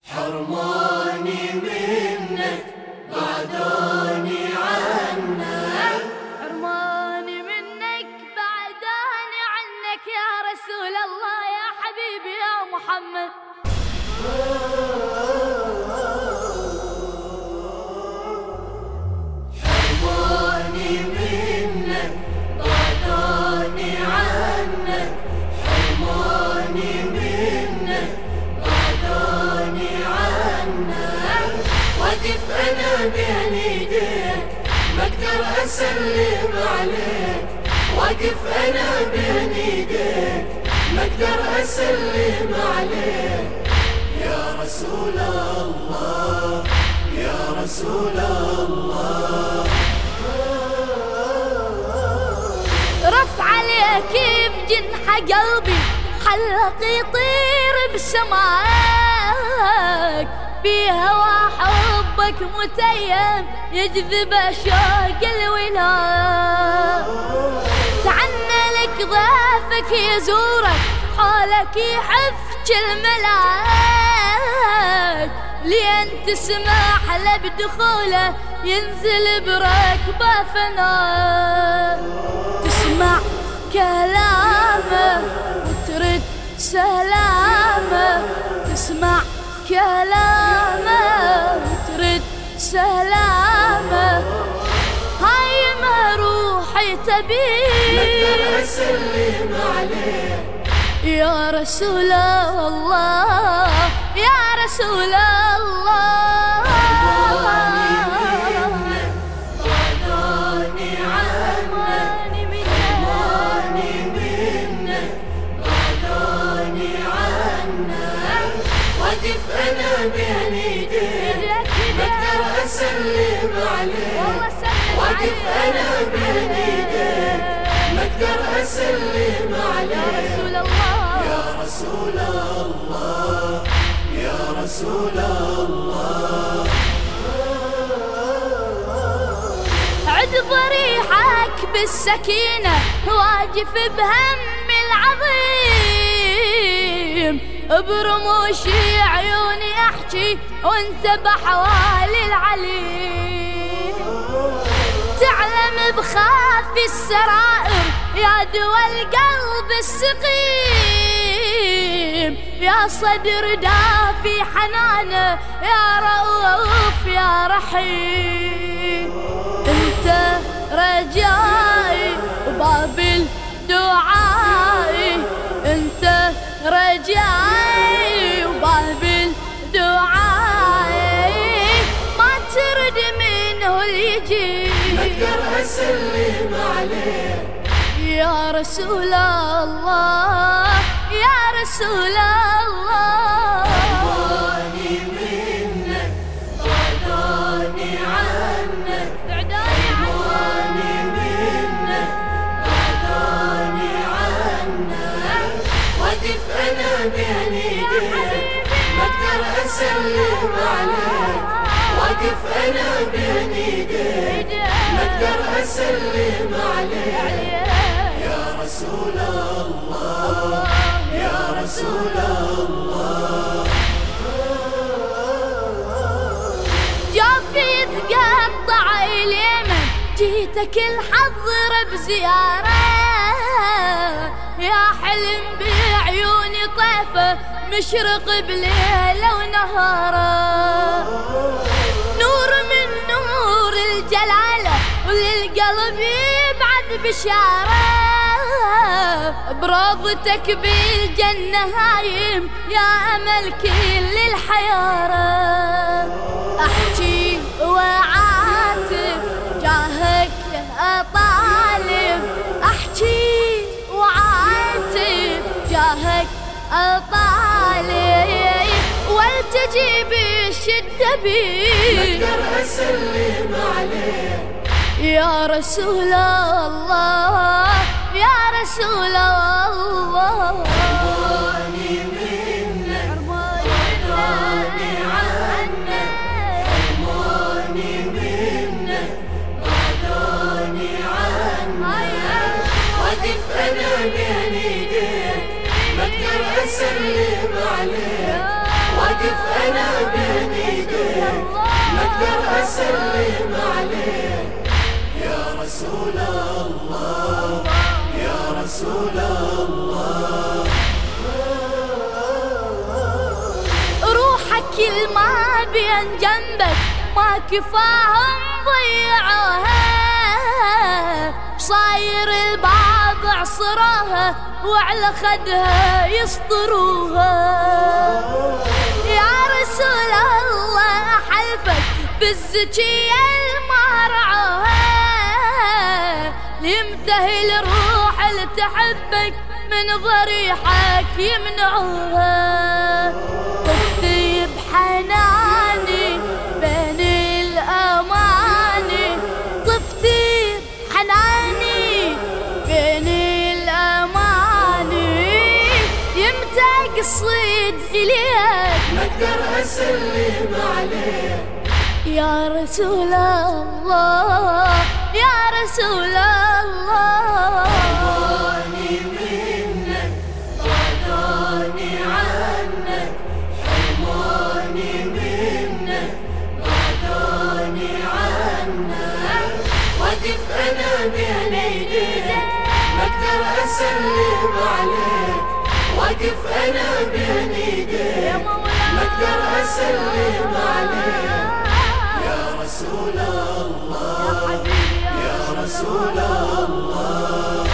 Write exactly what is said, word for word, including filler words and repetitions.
حرماني منك بعداني عنك، حرماني منك بعداني عنك يا رسول الله يا حبيبي يا محمد. حرماني منك بعداني عنك، حرماني منك بعداني عنك، واقف انا بين ايديك ما اقدر اسلم عليك، واقف انا بين ايديك ما اقدر اسلم عليك، يا رسول الله يا رسول الله. رف عليك بجنح قلبي حلق يطير بسماك، بهوى حبك متيم يجذب شوق الولاء، تعنى لك ضيفك يزورك حولك يحفج الملاك، لين تسمح له بدخوله ينزل بركبه فناء، تسمع كلامه وترد سلامه، تسمع كلامه وترد سلامه، هاي ما روحي تبيه ما اقدر اسلم عليك، يا رسول الله يا رسول الله. حرماني منك بعداني عنك، حرماني منك بعداني عنك، واقف انا بين ايديك ما اقدر اسلم عليك، واقف انا بين ايديك ما اقدر اسلم عليك، يا رسول الله يا رسول الله. عد ضريحك بالسكينة واقف بهم العظيم، برموشي عيوني احكي وانت بحوالي العليم، تعلم بخافي السرائر يا دوا القلب السقيم، يا صدر دافي حنانه يا رؤوف يا رحيم، انت رجائي وباب الدعائي، انت رجائي وباب الدعائي، ما ترد منه اللي ما اقدر اسلم عليك، يا رسول الله يا رسول الله. حرماني منك بعداني عنك، حرماني منك بعداني عنك، واقف انا بين ايديك ما اقدر اسلم عليك، واقف انا بين ايديك ما اقدر اسلم عليك، يا رسول الله يا رسول الله. جافي يتقطع اليمن جيتك الحظر بزيارة، يا حلم بعيوني طيفة مشرق بليلة ونهارة، نور من نور الجلالة وللقلب يبعث بشارة، بروضتك بالجنة هايم يا أمل كل الحيارة، أحكي وعاتب جاهك أطالب، أحكي وعاتب جاهك أطالب، والتجي بالشدة بي ما اقدر اسلم عليك، يا رسول الله يا رسول الله. حرماني منك بعداني عنك، حرماني منك بعداني عنك، واقف انا بين ايديك ما اقدر اسلم عليك، واقف أنا بين ايديك ما اقدر اسلم عليك يا رسول الله يا رسول الله. روحك كل ما بين جنبك ما كفاهم ضيعوها، بصاير البعض عصروها وعلى خدها يسطروها. يا رسول الله أحلفك بالزكية ما رعوها، يمتهي الروح اللي تحبك من ضريحك يمنعوها. طفتي بحناني بين الأماني، طفتي بحناني بين الأماني، يمتى قصيد إليك ما اقدر اسلم عليك يا رسول الله يا رسول الله. حرموني منك بعدوني عنك، حرموني منك بعدوني عنك، واقف انا بين ايديك ما اقدر اسلم عليك، واقف انا بين ايديك ما اقدر اسلم عليك يا رسول الله يا رسول الله.